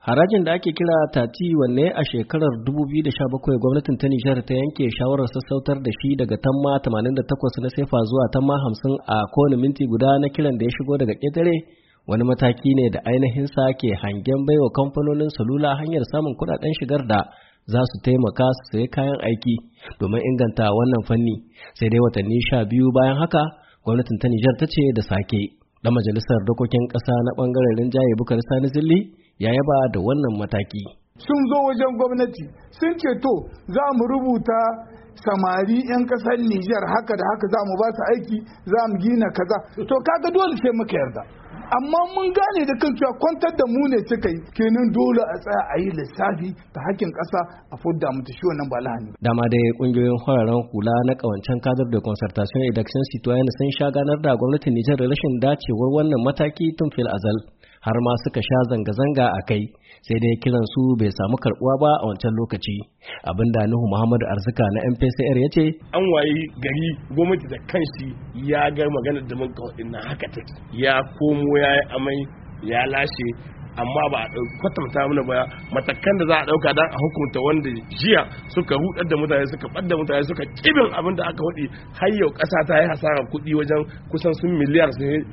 Harajin da ake kira tati wanne a shekarar 2017 gwamnatin ta Nijar ta yanke shawarar sassautar da shi daga tamma 88 na sefa zuwa tamma 50 a kowane minti guda na kiran da ya shigo daga ƙetare wani mataki ne da ainihin sa ke hangen baiwa kamfanonin salula hanyar samun kuɗaɗen shigar da za su taimaka su sayi kayan aiki domin inganta wannan fanni. Sai dai watanni 12 bayan haka gwamnatin ta Nijar ta ce da sake. Dan majalisar dokokin ƙasa na ɓangaren rinjaye Bukar Sani Zilli ya yaba da wannan mataki. Sun zo wajen gwamnati sun ce to za mu rubuta samari 'yan ƙasar Nijar haka da haka za mu ba su aiki za mu gina kaza. To kaga dole sai muka yarda. Amma mun gane da kan cewa kwantar da mu ne suka yi kenan dole a tsaya a yi lissafi ta hakkin ƙasa a fudda mu ta shi wannan ba lahani. Dama dai kungiyoyin fararen hula na kawancen kadar da concertation et d'action citoyenne sun sha ganar da gwamnatin Nijar da rashin dacewar wannan mataki tun fil azal. Har ma suka sha zanga-zanga a kai sai dai kiran su bai samu karbuwa ba a wancan lokaci abinda Nuhu Muhammadu Arzika na MPCR ya ce an wayi gari gwamnati da kanshi ya ga maganar da mun kawo din haka take ya komo ya yi amai ya lashe amma ba a kwatanta mana ba matakan da za a dauka dan a hukunta wanda jiya suka rudar da mutane suka ɓadda mutane suka kibin abin da aka hudi har yau ƙasa ta yi hasarar kuɗi wajen kusan sun miliyar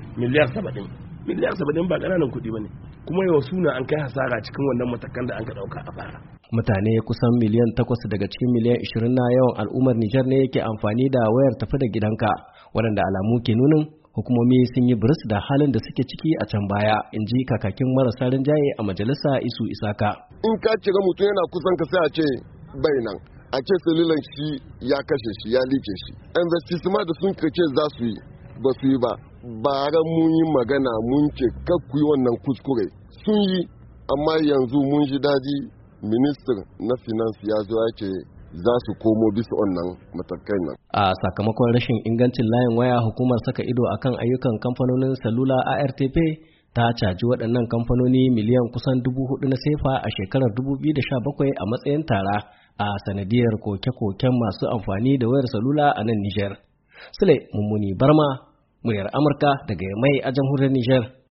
70 miliyar 70 ba ƙananan kuɗi ba ne kuma yau suna an kai hasara cikin wannan matakan da an ka ɗauka a fara. Mutane kusan miliyan 8 daga cikin miliyan 20 na yawan al'ummar Nijar ne yake amfani da wayar tafi da gidanka waɗanda alamu ke nunin hukumomi sun yi biris da halin da suke ciki a can baya in ji kakakin marasa rinjaye a majalisa Isu Isaka. In ka cire mutum yana kusan ka sai a ce bai nan a ce salilan shi ya kashe shi ya like shi investissement da sun kace za su yi ba su yi ba bara mun yi magana mun ce kakku yi wannan kuskure sun yi amma yanzu mun ji daji minister na finance ya zo ya ce za su komo bisa wannan matakai nan. A sakamakon rashin ingancin layin waya hukumar saka ido akan ayyukan kamfanonin salula ARTP ta caji waɗannan kamfanoni miliyan kusan 4,000 na sefa a shekarar 2017 a matsayin tara a sanadiyar koke-koken masu amfani da wayar salula a nan Nijar. Sule Mummuni Barma, muryar Amurka daga Yamai a jamhuriyar Nijar.